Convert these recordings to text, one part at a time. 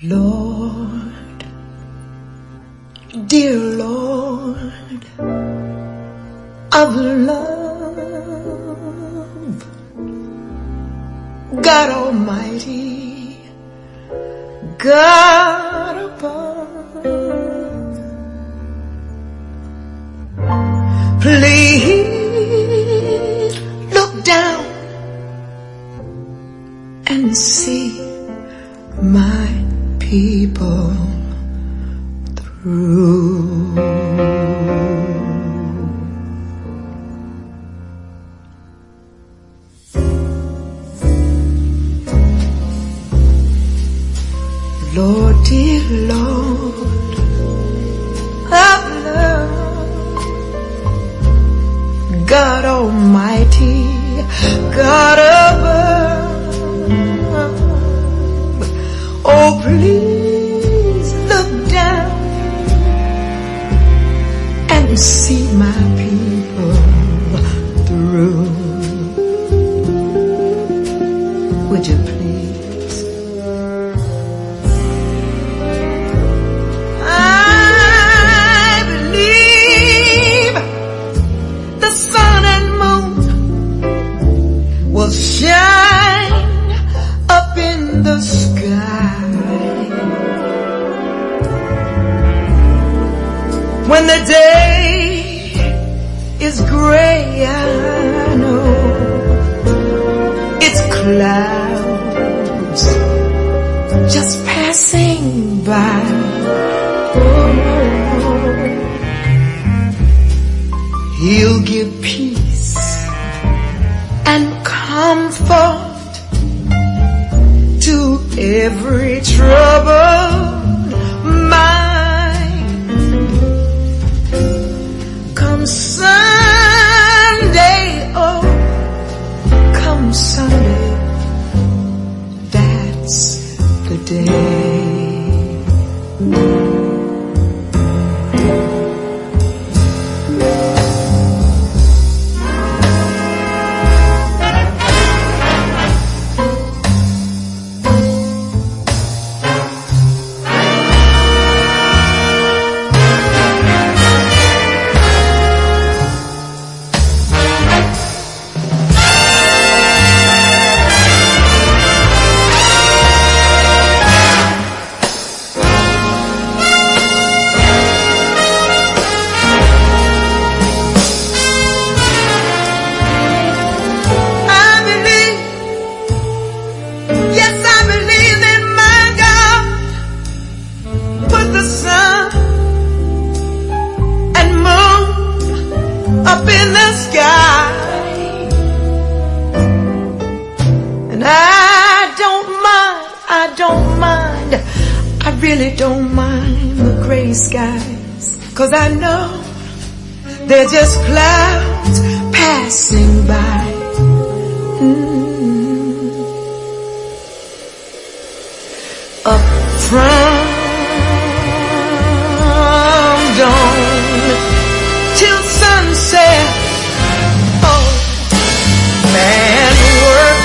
Lord, dear Lord of love, God Almighty, God above, please look down and see my people through. Lord, dear Lord of love, God Almighty, God above, oh please look down and see my people through. Would you please? Shine up in the sky when the day is gray. I know it's clouds just passing by. Oh, He'll give peace and comfort to every troubled mind. Come Sunday, oh, come Sunday, that's the day. Up in the sky, and I really don't mind the gray skies, 'cause I know they're just clouds passing by. Up from dawn till sunset, oh, man work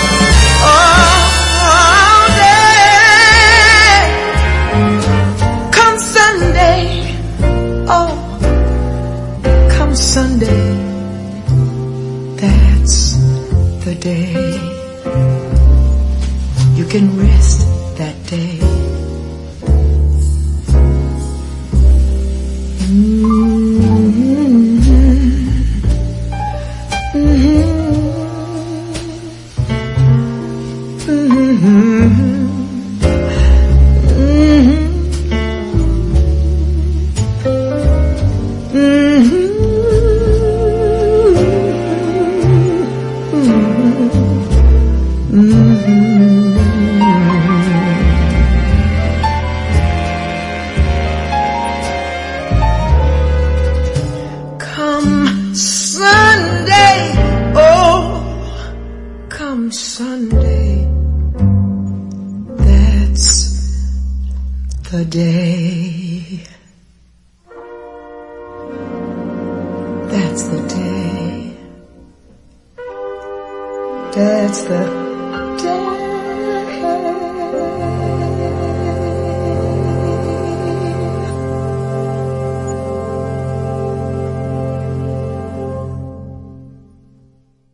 all day. Come Sunday, oh, come Sunday, that's the day. You can rest that day. Sunday, that's the day. That's the day. That's the day.